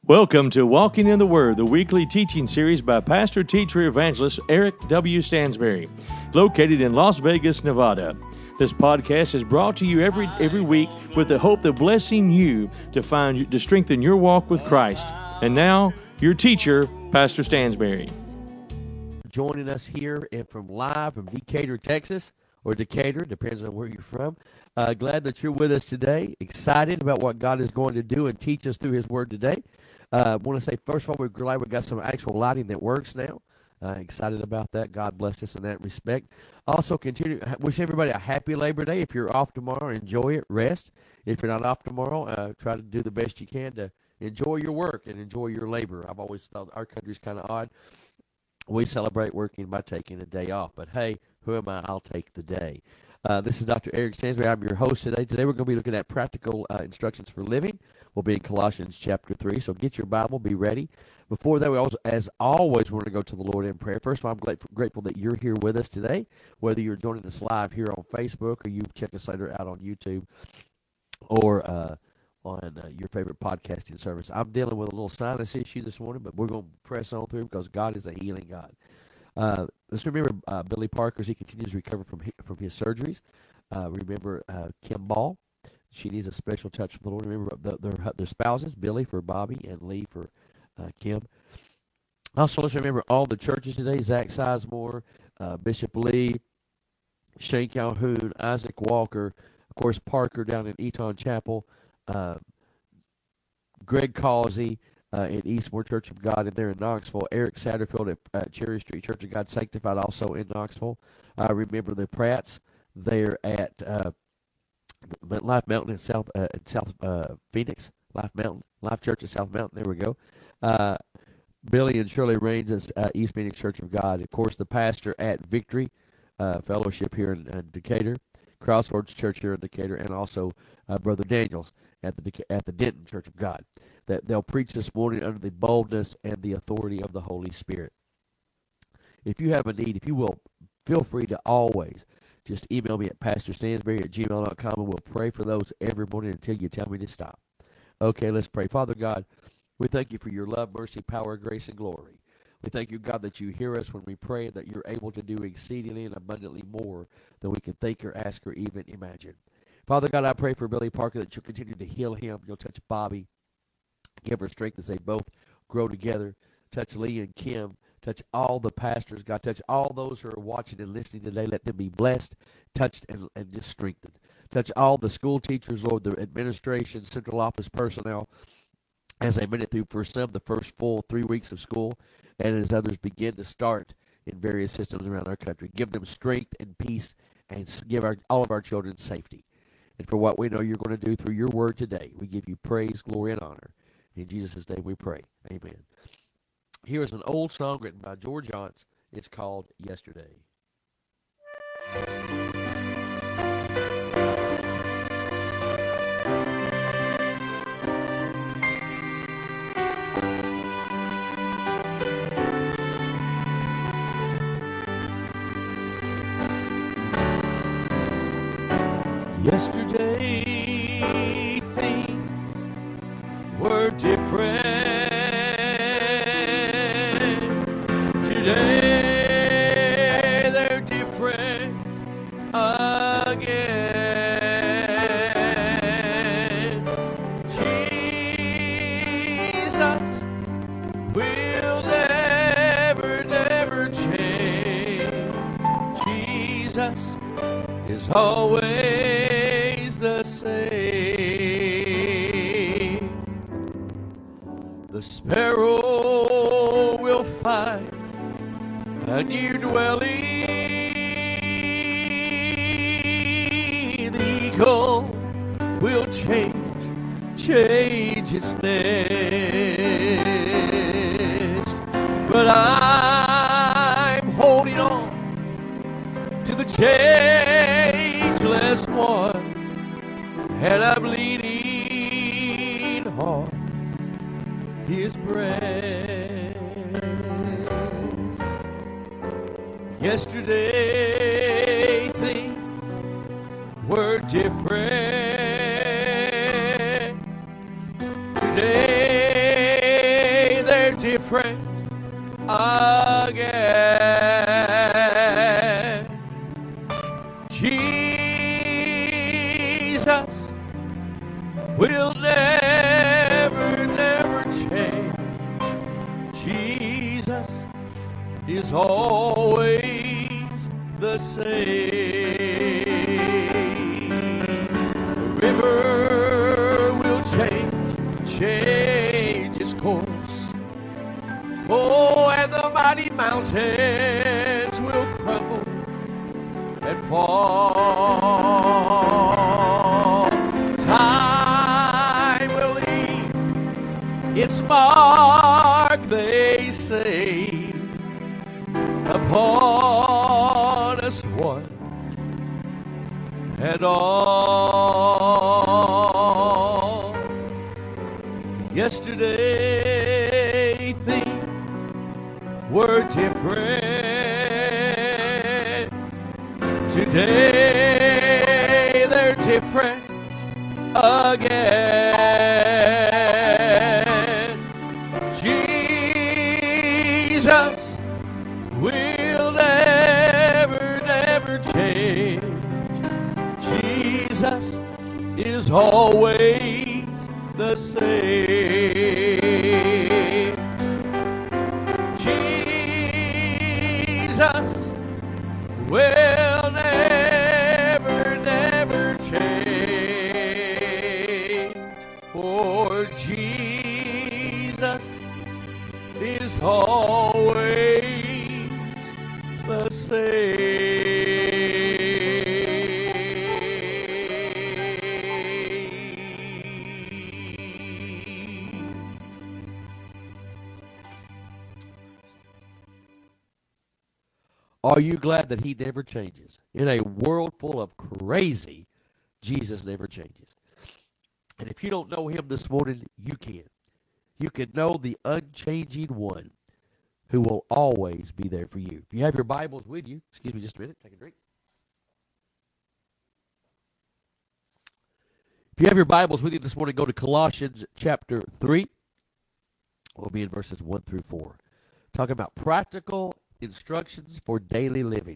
Welcome to Walking in the Word, the weekly teaching series by pastor, teacher, evangelist Eric W. Stansberry, located in Las Vegas, Nevada. This podcast is brought to you every week with the hope of blessing you to strengthen your walk with Christ. And now, your teacher, Pastor Stansberry. Joining us here from Decatur, Texas, or Decatur, depends on where you're from. Glad that you're with us today. Excited about what God is going to do and teach us through His Word today. I want to say, first of all, we're glad we got some actual lighting that works now. Excited about that. God bless us in that respect. Also, wish everybody a happy Labor Day. If you're off tomorrow, enjoy it, rest. If you're not off tomorrow, try to do the best you can to enjoy your work and enjoy your labor. I've always thought our country's kind of odd. We celebrate working by taking a day off. But hey, who am I? I'll take the day. This is Dr. Eric Stansberry. I'm your host today. Today we're going to be looking at practical instructions for living. We'll be in Colossians chapter 3, so get your Bible, be ready. Before that, we also, as always, want to go to the Lord in prayer. First of all, I'm grateful that you're here with us today, whether you're joining us live here on Facebook or you check us later out on YouTube or on your favorite podcasting service. I'm dealing with a little sinus issue this morning, but we're going to press on through because God is a healing God. Let's remember Billy Parker as he continues to recover from his surgeries. Remember Kim Ball. She needs a special touch from the Lord. Remember their spouses, Billy for Bobby and Lee for Kim. Also, let's remember all the churches today: Zach Sizemore, Bishop Lee, Shane Calhoun, Isaac Walker, of course Parker down in Eton Chapel, Greg Causey in Eastmore Church of God, and there in Knoxville. Eric Satterfield at Cherry Street Church of God Sanctified, also in Knoxville. Remember the Pratts there at Life Mountain in South Phoenix. Life Church of South Mountain. There we go. Billy and Shirley Raines at East Phoenix Church of God. Of course, the pastor at Victory Fellowship here in Decatur, Crossroads Church here in Decatur, and also Brother Daniels at the Denton Church of God. That they'll preach this morning under the boldness and the authority of the Holy Spirit. If you have a need, if you will, feel free to always just email me at pastorstansberry@gmail.com, and we'll pray for those every morning until you tell me to stop. Okay, let's pray. Father God, we thank you for your love, mercy, power, grace, and glory. We thank you, God, that you hear us when we pray, and that you're able to do exceedingly and abundantly more than we can think or ask or even imagine. Father God, I pray for Billy Parker that you'll continue to heal him. You'll touch Bobby. Give her strength as they both grow together. Touch Lee and Kim. Touch all the pastors. God, touch all those who are watching and listening today. Let them be blessed, touched, and just strengthened. Touch all the school teachers, Lord, the administration, central office personnel, as they made it through, for some, the first full 3 weeks of school, and as others begin to start in various systems around our country. Give them strength and peace, and give all of our children safety. And for what we know you're going to do through your word today, we give you praise, glory, and honor. In Jesus' name we pray. Amen. Here is an old song written by George Jones. It's called Yesterday. Yesterday things were different. Today they're different again. Jesus will never change. Jesus is always the same. The sparrow will find a new dwelling. The eagle will change its nest. But I'm holding on to the changeless one, and I'm leaning on his breast. Yesterday things were different. Today different again. Jesus will never, never change. Jesus is always the same. The river will change its course. Oh, and the mighty mountains will crumble and fall. Time will leave its mark, they say, upon us one and all. Yesterday things were different. Today they're different again. Jesus will never, never change. Jesus is always the same. Jesus will never, never change. For Jesus is always the same. Are you glad that he never changes? In a world full of crazy, Jesus never changes. And if you don't know him this morning, you can. You can know the unchanging one who will always be there for you. If you have your Bibles with you, excuse me just a minute, take a drink. If you have your Bibles with you this morning, go to Colossians chapter 3. We'll be in verses 1 through 4. Talking about practical instructions for daily living.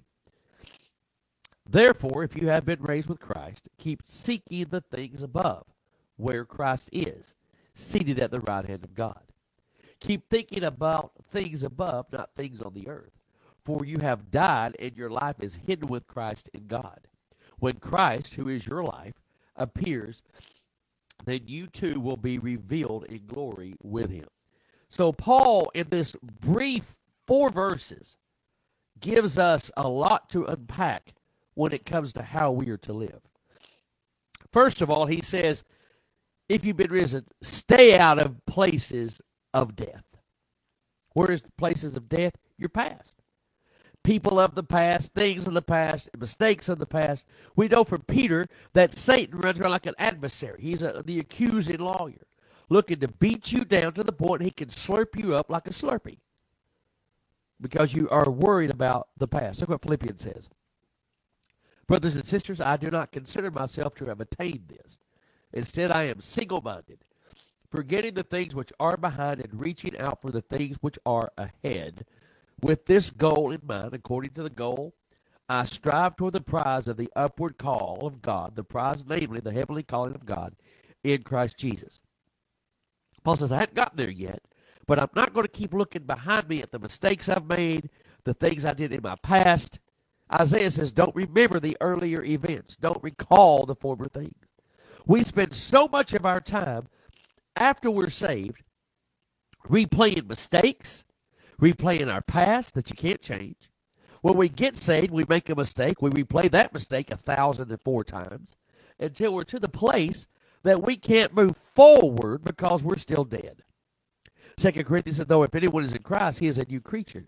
Therefore, if you have been raised with Christ, keep seeking the things above, where Christ is, seated at the right hand of God. Keep thinking about things above, not things on the earth. For you have died, and your life is hidden with Christ in God. When Christ, who is your life, appears, then you too will be revealed in glory with him. So Paul, in this brief 4 verses, gives us a lot to unpack when it comes to how we are to live. First of all, he says, if you've been risen, stay out of places of death. Where is the places of death? Your past. People of the past, things of the past, mistakes of the past. We know from Peter that Satan runs around like an adversary. He's the accusing lawyer, looking to beat you down to the point he can slurp you up like a Slurpee because you are worried about the past. Look what Philippians says. Brothers and sisters, I do not consider myself to have attained this. Instead, I am single-minded, forgetting the things which are behind and reaching out for the things which are ahead. With this goal in mind, according to the goal, I strive toward the prize of the upward call of God, the prize, namely, the heavenly calling of God in Christ Jesus. Paul says, I haven't gotten there yet, but I'm not going to keep looking behind me at the mistakes I've made, the things I did in my past. Isaiah says, don't remember the earlier events. Don't recall the former things. We spend so much of our time after we're saved replaying mistakes, replaying our past that you can't change. When we get saved, we make a mistake. We replay that mistake 1,004 times until we're to the place that we can't move forward because we're still dead. 2 Corinthians said, though if anyone is in Christ, he is a new creation.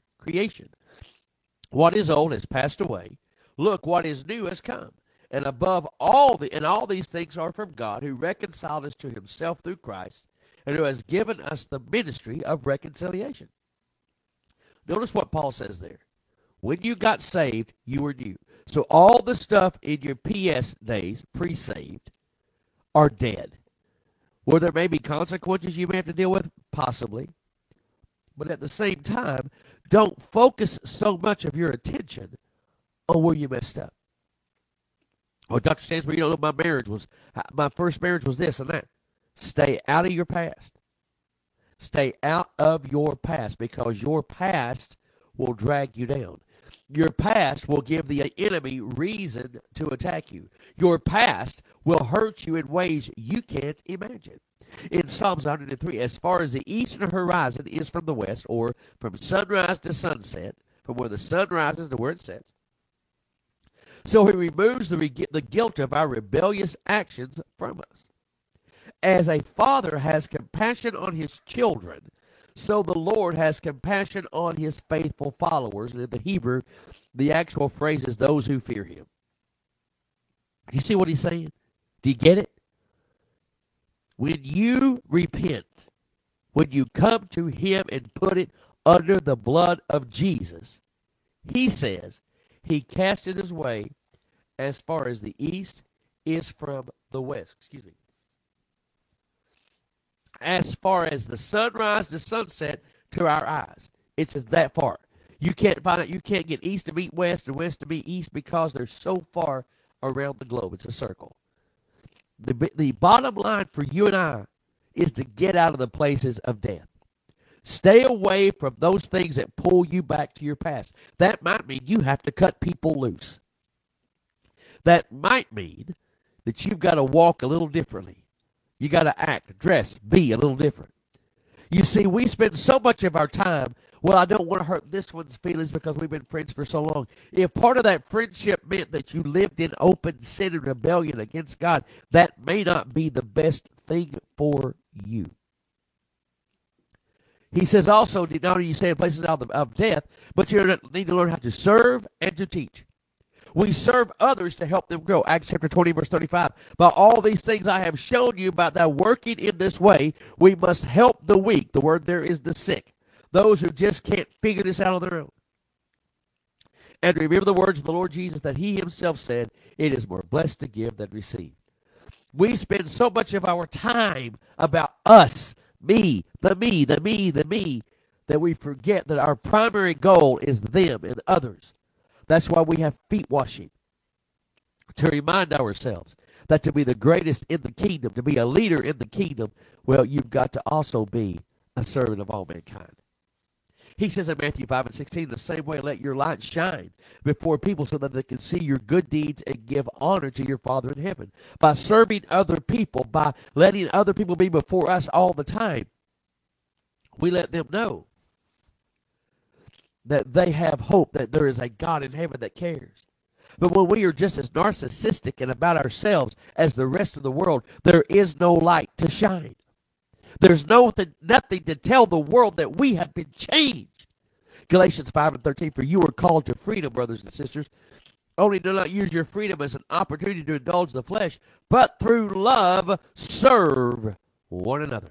What is old has passed away. Look, what is new has come. And above all, all these things are from God, who reconciled us to himself through Christ, and who has given us the ministry of reconciliation. Notice what Paul says there. When you got saved, you were new. So all the stuff in your PS days, pre-saved, are dead. Were there may be consequences you may have to deal with? Possibly. But at the same time, don't focus so much of your attention on where you messed up. Oh, Dr. Stansbury, you don't know my first marriage was this and that. Stay out of your past. Stay out of your past, because your past will drag you down. Your past will give the enemy reason to attack you. Your past will hurt you in ways you can't imagine. In Psalms 103, as far as the eastern horizon is from the west, or from sunrise to sunset, from where the sun rises to where it sets, so he removes the guilt of our rebellious actions from us. As a father has compassion on his children, so the Lord has compassion on his faithful followers. And in the Hebrew, the actual phrase is those who fear him. Do you see what he's saying? Do you get it? When you repent, when you come to him and put it under the blood of Jesus, he says he cast it his way as far as the east is from the west. Excuse me. As far as the sunrise to sunset to our eyes, it's that far. You can't find it. You can't get east to meet west and west to meet east, because they're so far around the globe. It's a circle. The bottom line for you and I is to get out of the places of death. Stay away from those things that pull you back to your past. That might mean you have to cut people loose. That might mean that you've got to walk a little differently. You got to act, dress, be a little different. You see, we spend so much of our time, well, I don't want to hurt this one's feelings because we've been friends for so long. If part of that friendship meant that you lived in open sin and rebellion against God, that may not be the best thing for you. He says also, not only you stay in places of death, but you need to learn how to serve and to teach. We serve others to help them grow. Acts chapter 20, verse 35. By all these things I have shown you about that working in this way, we must help the weak. The word there is the sick. Those who just can't figure this out on their own. And remember the words of the Lord Jesus that he himself said, it is more blessed to give than receive. We spend so much of our time about us, me, that we forget that our primary goal is them and others. That's why we have feet washing, to remind ourselves that to be the greatest in the kingdom, to be a leader in the kingdom, well, you've got to also be a servant of all mankind. He says in Matthew 5 and 16, the same way, let your light shine before people so that they can see your good deeds and give honor to your Father in heaven. By serving other people, by letting other people be before us all the time, we let them know that they have hope, that there is a God in heaven that cares. But when we are just as narcissistic and about ourselves as the rest of the world, there is no light to shine. There's nothing to tell the world that we have been changed. Galatians 5 and 13, for you are called to freedom, brothers and sisters. Only do not use your freedom as an opportunity to indulge the flesh, but through love serve one another.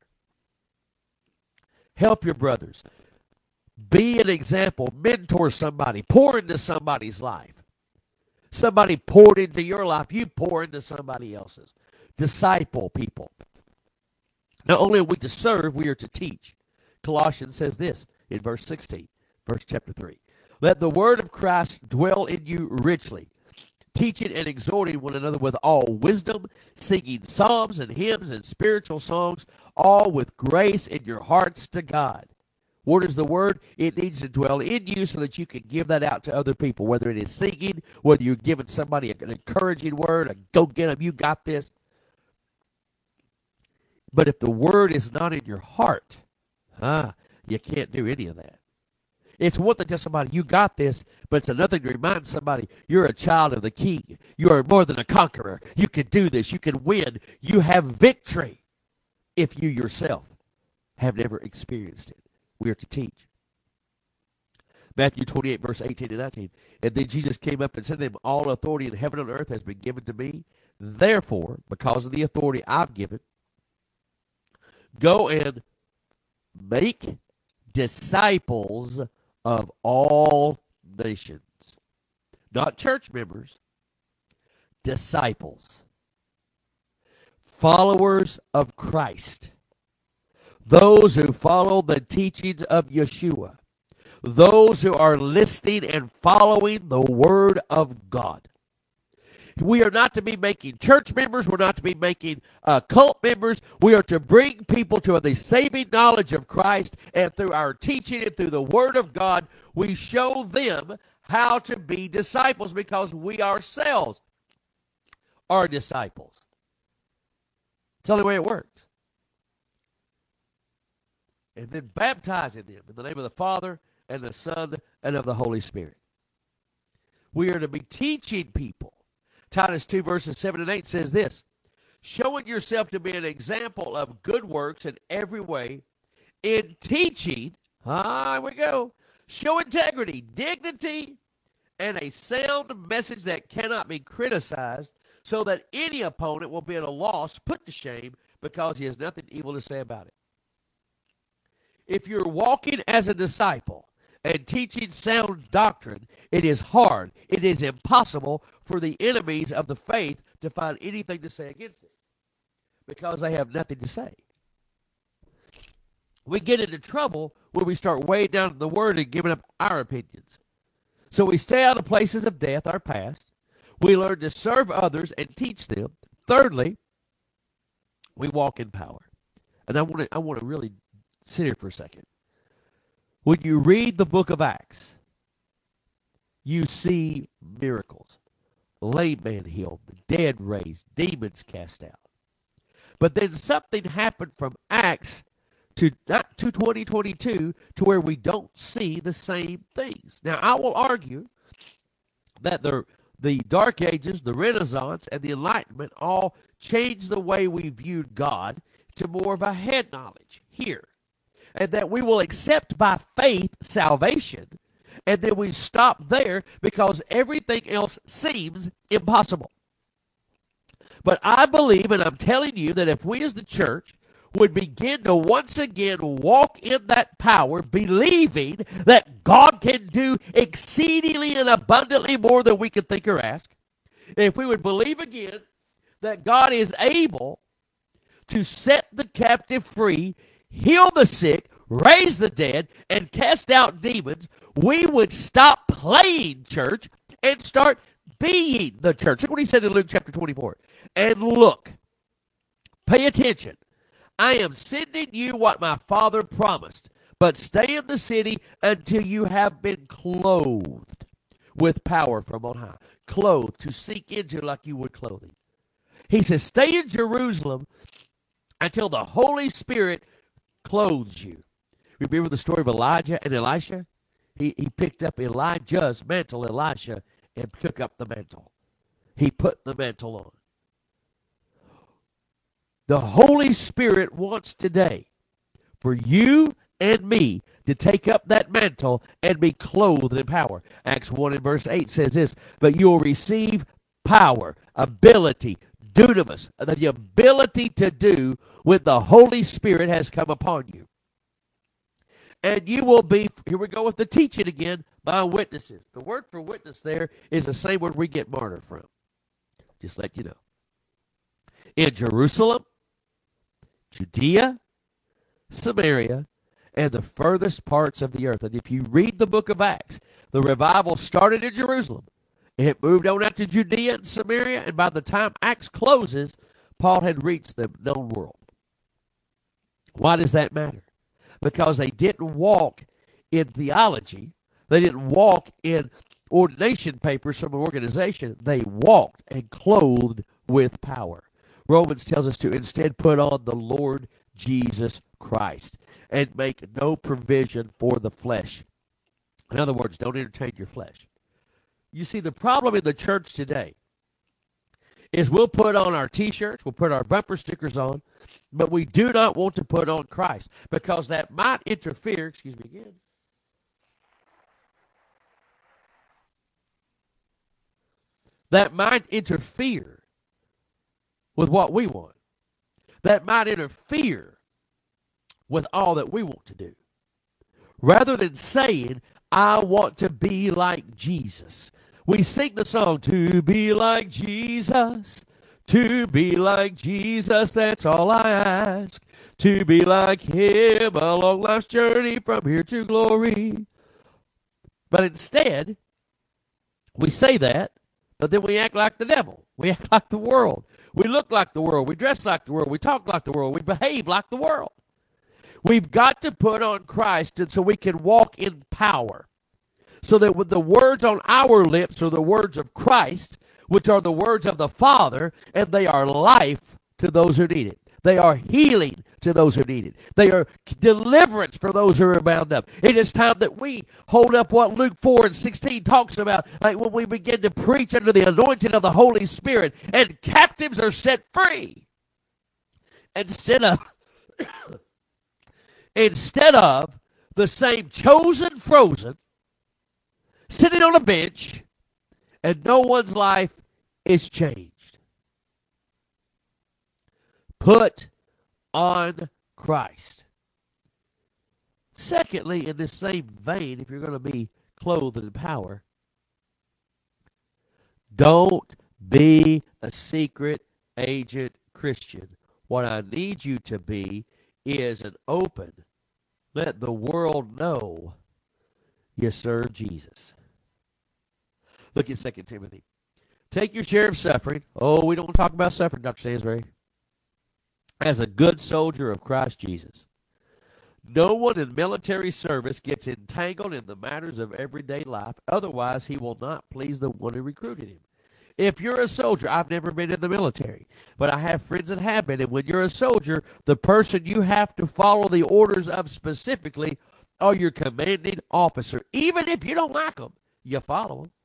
Help your brothers. Be an example. Mentor somebody. Pour into somebody's life. Somebody poured into your life. You pour into somebody else's. Disciple people. Not only are we to serve, we are to teach. Colossians says this in verse 16, verse chapter 3. Let the word of Christ dwell in you richly, teaching and exhorting one another with all wisdom, singing psalms and hymns and spiritual songs, all with grace in your hearts to God. What is the word? It needs to dwell in you so that you can give that out to other people, whether it is singing, whether you're giving somebody an encouraging word, a go get them, you got this. But if the word is not in your heart, you can't do any of that. It's one thing to tell somebody, you got this, but it's another thing to remind somebody, you're a child of the King. You are more than a conqueror. You can do this. You can win. You have victory if you yourself have never experienced it. We are to teach. Matthew 28, verse 18 and 19. And then Jesus came up and said to them, all authority in heaven and earth has been given to me. Therefore, because of the authority I've given, go and make disciples of all nations. Not church members, disciples. Followers of Christ. those who follow the teachings of Yeshua, those who are listening and following the Word of God. We are not to be making church members. We're not to be making cult members. We are to bring people to the saving knowledge of Christ, and through our teaching and through the Word of God, we show them how to be disciples, because we ourselves are disciples. It's the only way it works. And then baptizing them in the name of the Father and the Son and of the Holy Spirit. We are to be teaching people. Titus 2 verses 7 and 8 says this, showing yourself to be an example of good works in every way, in teaching, here we go, show integrity, dignity, and a sound message that cannot be criticized, so that any opponent will be at a loss, put to shame, because he has nothing evil to say about it. If you're walking as a disciple and teaching sound doctrine, it is hard, it is impossible for the enemies of the faith to find anything to say against it, because they have nothing to say. We get into trouble when we start way down in the Word and giving up our opinions. So we stay out of places of death, our past. We learn to serve others and teach them. Thirdly, we walk in power. And I want to really sit here for a second. When you read the book of Acts, you see miracles. Lame man healed, the dead raised, demons cast out. But then something happened from Acts to 2022 to where we don't see the same things. Now, I will argue that the Dark Ages, the Renaissance, and the Enlightenment all changed the way we viewed God to more of a head knowledge here. And that we will accept by faith salvation, and then we stop there because everything else seems impossible. But I believe, and I'm telling you, that if we as the church would begin to once again walk in that power, believing that God can do exceedingly and abundantly more than we can think or ask, if we would believe again that God is able to set the captive free, heal the sick, raise the dead, and cast out demons, we would stop playing church and start being the church. Look what he said in Luke chapter 24. And look, pay attention. I am sending you what my Father promised, but stay in the city until you have been clothed with power from on high. Clothed, to sink into like you would clothing. He says, stay in Jerusalem until the Holy Spirit clothes you. Remember the story of Elijah and Elisha? He picked up Elijah's mantle, Elisha, and took up the mantle. He put the mantle on. The Holy Spirit wants today for you and me to take up that mantle and be clothed in power. Acts 1 and verse 8 says this, but you will receive power, ability, dunamis, the ability to do when the Holy Spirit has come upon you. And you will be, here we go with the teaching again, my witnesses. The word for witness there is the same word we get martyr from. Just let you know. In Jerusalem, Judea, Samaria, and the furthest parts of the earth. And if you read the book of Acts, the revival started in Jerusalem. It moved on out to Judea and Samaria, and by the time Acts closes, Paul had reached the known world. Why does that matter? Because they didn't walk in theology. They didn't walk in ordination papers from an organization. They walked and clothed with power. Romans tells us to instead put on the Lord Jesus Christ and make no provision for the flesh. In other words, don't entertain your flesh. You see, the problem in the church today is we'll put on our T-shirts, we'll put our bumper stickers on, but we do not want to put on Christ because that might interfere, excuse me again, that might interfere with what we want. That might interfere with all that we want to do. Rather than saying, I want to be like Jesus. We sing the song, to be like Jesus, To be like Jesus, that's all I ask. To be like him along life's journey from here to glory. But instead, we say that, but then we act like the devil. We act like the world. We look like the world. We dress like the world. We talk like the world. We behave like the world. We've got to put on Christ and so we can walk in power. So that with the words on our lips are the words of Christ, which are the words of the Father, and they are life to those who need it. They are healing to those who need it. They are deliverance for those who are bound up. It is time that we hold up what Luke 4:16 talks about, like when we begin to preach under the anointing of the Holy Spirit, and captives are set free. Instead of the same chosen frozen, sitting on a bench, and no one's life is changed. Put on Christ. Secondly, in this same vein, if you're going to be clothed in power, don't be a secret agent Christian. What I need you to be is an open, let the world know you serve Jesus. Look at 2 Timothy. Take your share of suffering. Oh, we don't talk about suffering, Dr. Stansbury. As a good soldier of Christ Jesus. No one in military service gets entangled in the matters of everyday life. Otherwise, he will not please the one who recruited him. If you're a soldier, I've never been in the military, but I have friends that have been. And when you're a soldier, the person you have to follow the orders of specifically are your commanding officer. Even if you don't like them, you follow them.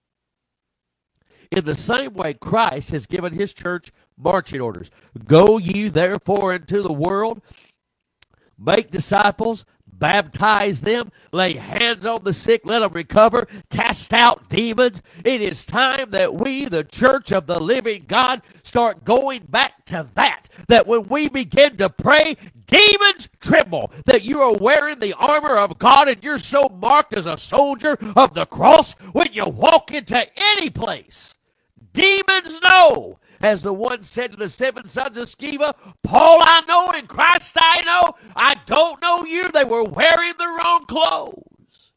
In the same way, Christ has given his church marching orders. Go ye therefore into the world, make disciples, baptize them, lay hands on the sick, let them recover, cast out demons. It is time that we, the church of the living God, start going back to that. That when we begin to pray, demons tremble. That you are wearing the armor of God and you're so marked as a soldier of the cross when you walk into any place. Demons know, as the one said to the 7 sons of Sceva, Paul I know and Christ I know, I don't know you. They were wearing the wrong clothes.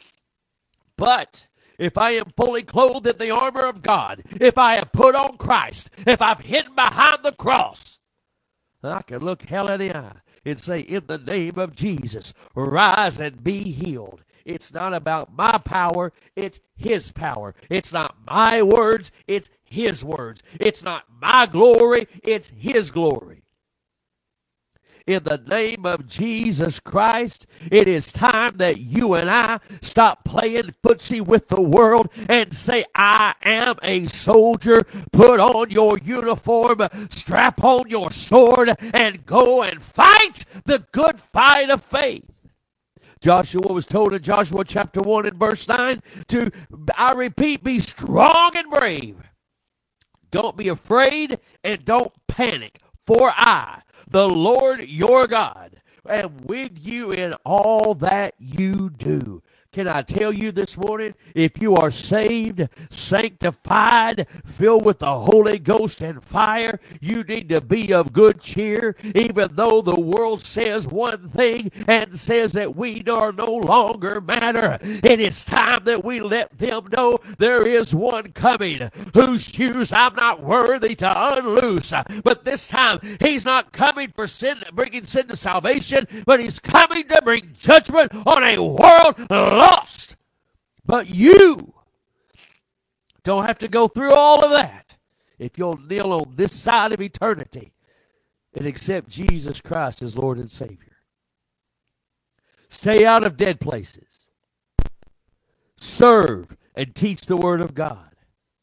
But if I am fully clothed in the armor of God, if I have put on Christ, if I've hidden behind the cross, I can look hell in the eye and say, in the name of Jesus, rise and be healed. It's not about my power, it's his power. It's not my words, it's his words. It's not my glory, it's his glory. In the name of Jesus Christ, it is time that you and I stop playing footsie with the world and say, I am a soldier. Put on your uniform, strap on your sword, and go and fight the good fight of faith. Joshua was told in Joshua chapter 1 and verse 9 to, I repeat, be strong and brave. Don't be afraid and don't panic, for I, the Lord your God, am with you in all that you do. Can I tell you this morning, if you are saved, sanctified, filled with the Holy Ghost and fire, you need to be of good cheer, even though the world says one thing and says that we are no longer matter. It is time that we let them know there is one coming whose shoes I'm not worthy to unloose. But this time, he's not coming for sin, bringing sin to salvation, but he's coming to bring judgment on a world lost. But you don't have to go through all of that if you'll kneel on this side of eternity and accept Jesus Christ as Lord and Savior. Stay out of dead places. Serve and teach the Word of God.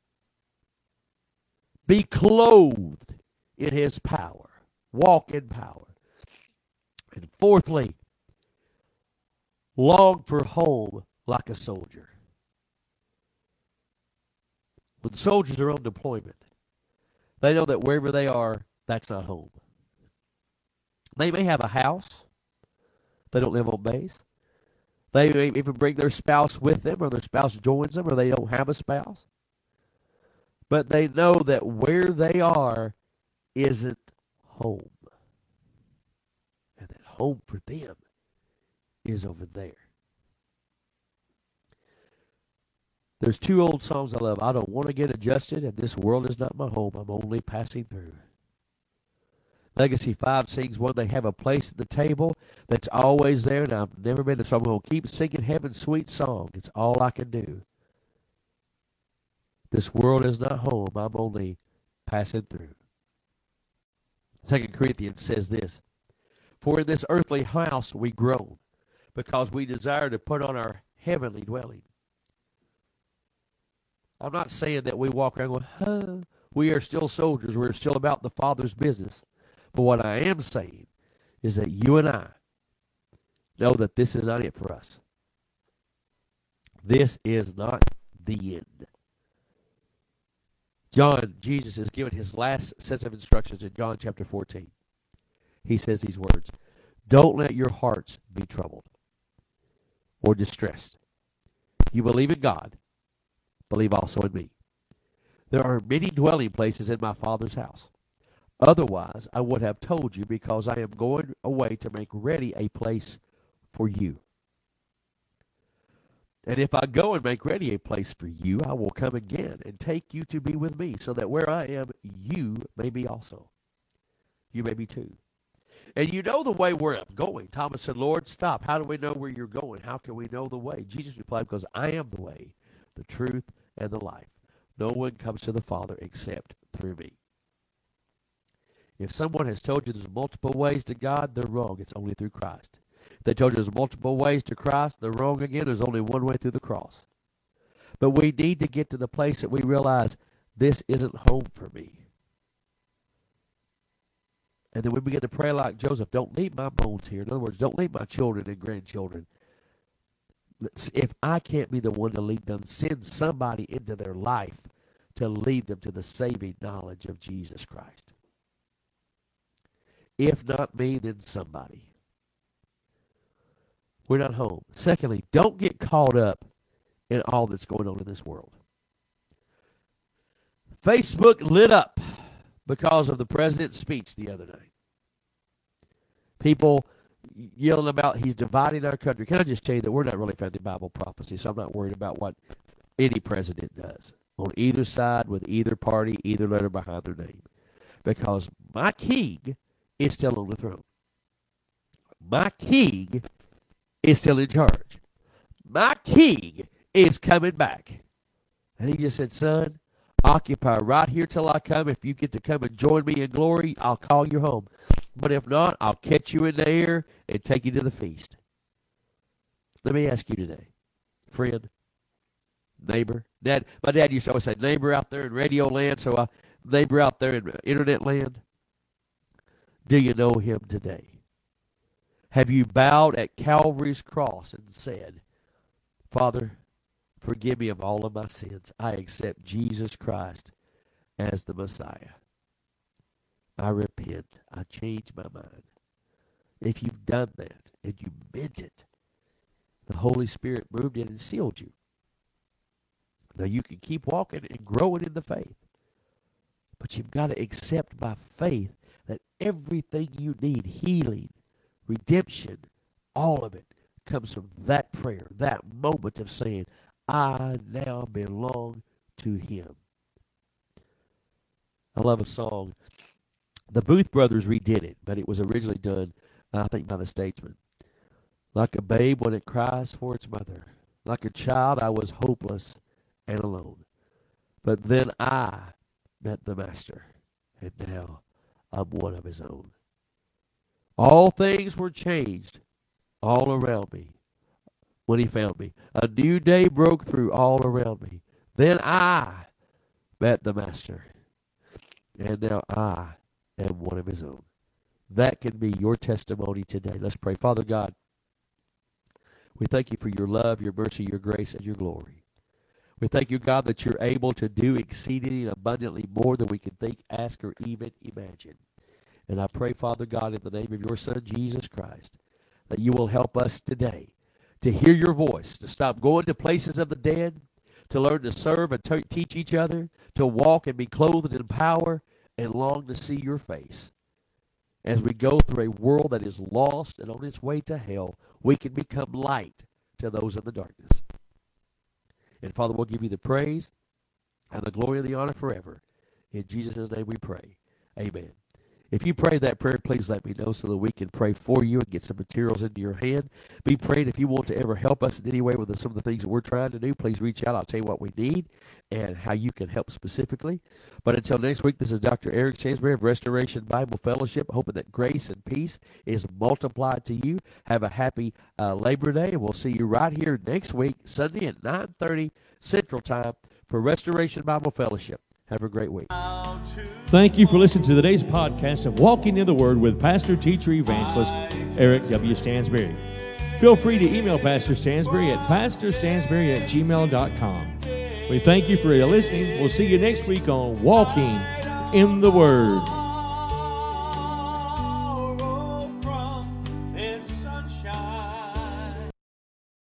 Be clothed in his power. Walk in power. And fourthly, long for home like a soldier. When soldiers are on deployment, they know that wherever they are, that's not home. They may have a house. They don't live on base. They may even bring their spouse with them, or their spouse joins them, or they don't have a spouse. but they know that where they are isn't home. And that home for them is over there. There's two old songs I love. I don't want to get adjusted, and this world is not my home. I'm only passing through. Legacy 5 sings one. They have a place at the table that's always there, and I've never been there, so I'm going to keep singing Heaven's sweet song. It's all I can do. This world is not home. I'm only passing through. 2 Corinthians says this, for in this earthly house we groan, because we desire to put on our heavenly dwelling. I'm not saying that we walk around going, we are still soldiers. We're still about the Father's business. But what I am saying is that you and I know that this is not it for us. This is not the end. Jesus is given his last set of instructions in John chapter 14. He says these words, don't let your hearts be troubled or distressed. You believe in God, believe also in me. There are many dwelling places in my Father's house. Otherwise, I would have told you, because I am going away to make ready a place for you. And if I go and make ready a place for you, I will come again and take you to be with me, so that where I am, you may be also. You may be too. And you know the way where I'm going. Thomas said, Lord, stop. How do we know where you're going? How can we know the way? Jesus replied, because I am the way, the truth, and the life. No one comes to the Father except through me. If someone has told you there's multiple ways to God, they're wrong. It's only through Christ. If they told you there's multiple ways to Christ, they're wrong again. There's only one way through the cross. But we need to get to the place that we realize this isn't home for me. And then we begin to pray like Joseph, don't leave my bones here. In other words, don't leave my children and grandchildren. If I can't be the one to lead them, send somebody into their life to lead them to the saving knowledge of Jesus Christ. If not me, then somebody. We're not home. Secondly, don't get caught up in all that's going on in this world. Facebook lit up because of the president's speech the other night. People yelling about he's dividing our country. Can I just tell you that we're not really found in Bible prophecy, so I'm not worried about what any president does on either side with either party, either letter behind their name. Because my king is still on the throne. My king is still in charge. My king is coming back. And he just said, son, occupy right here till I come. If you get to come and join me in glory, I'll call you home. But if not, I'll catch you in the air and take you to the feast. Let me ask you today, friend, neighbor, dad. My dad used to always say neighbor out there in radio land, so neighbor out there in internet land. Do you know him today? Have you bowed at Calvary's cross and said, Father, forgive me of all of my sins. I accept Jesus Christ as the Messiah. I repent. I change my mind. If you've done that and you meant it, the Holy Spirit moved in and sealed you. Now you can keep walking and growing in the faith. But you've got to accept by faith that everything you need, healing, redemption, all of it comes from that prayer, that moment of saying, I now belong to him. I love a song. The Booth Brothers redid it, but it was originally done, I think, by the Statesmen. Like a babe when it cries for its mother. Like a child, I was hopeless and alone. But then I met the Master, and now I'm one of his own. All things were changed all around me when he found me. A new day broke through all around me. Then I met the Master, and now I am one of his own. That can be your testimony today. Let's pray. Father God, we thank you for your love, your mercy, your grace, and your glory. We thank you, God, that you're able to do exceedingly abundantly more than we can think, ask, or even imagine. And I pray, Father God, in the name of your Son, Jesus Christ, that you will help us today to hear your voice, to stop going to places of the dead, to learn to serve and teach each other, to walk and be clothed in power, and long to see your face. As we go through a world that is lost and on its way to hell, we can become light to those in the darkness. And Father, we'll give you the praise and the glory and the honor forever. In Jesus' name we pray. Amen. If you prayed that prayer, please let me know so that we can pray for you and get some materials into your hand. Be praying. If you want to ever help us in any way with some of the things that we're trying to do, please reach out. I'll tell you what we need and how you can help specifically. But until next week, this is Dr. Eric Stansberry of Restoration Bible Fellowship, hoping that grace and peace is multiplied to you. Have a happy Labor Day, and we'll see you right here next week, Sunday at 9:30 Central Time for Restoration Bible Fellowship. Have a great week. Thank you for listening to today's podcast of Walking in the Word with Pastor, Teacher, Evangelist Eric W. Stansberry. Feel free to email Pastor Stansberry at pastorstansberry@gmail.com. We thank you for listening. We'll see you next week on Walking in the Word.